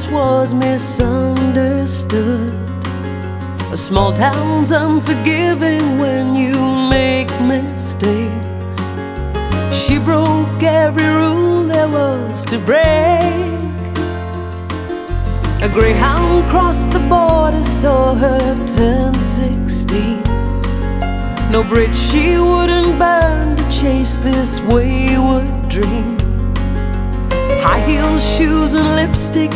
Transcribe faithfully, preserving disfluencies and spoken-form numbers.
once was misunderstood. A small town's unforgiving when you make mistakes. She broke every rule there was to break. A greyhound crossed the border, saw her turn sixteen. No bridge she wouldn't burn to chase this wayward dream. High heel shoes and lipstick,